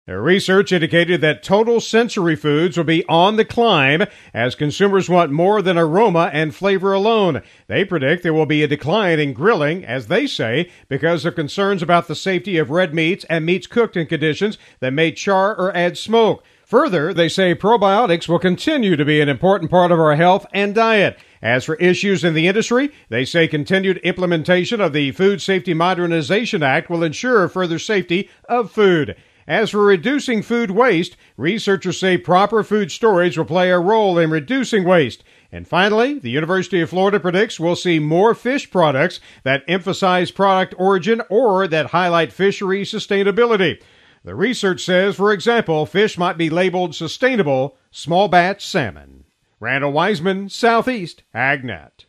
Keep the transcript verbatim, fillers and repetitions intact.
Their research indicated that total sensory foods will be on the climb as consumers want more than aroma and flavor alone. They predict there will be a decline in grilling, as they say, because of concerns about the safety of red meats and meats cooked in conditions that may char or add smoke. Further, they say probiotics will continue to be an important part of our health and diet. As for issues in the industry, they say continued implementation of the Food Safety Modernization Act will ensure further safety of food. As for reducing food waste, researchers say proper food storage will play a role in reducing waste. And finally, the University of Florida predicts we'll see more fish products that emphasize product origin or that highlight fishery sustainability. The research says, for example, fish might be labeled sustainable small batch salmon. Randall Wiseman, Southeast AgNet.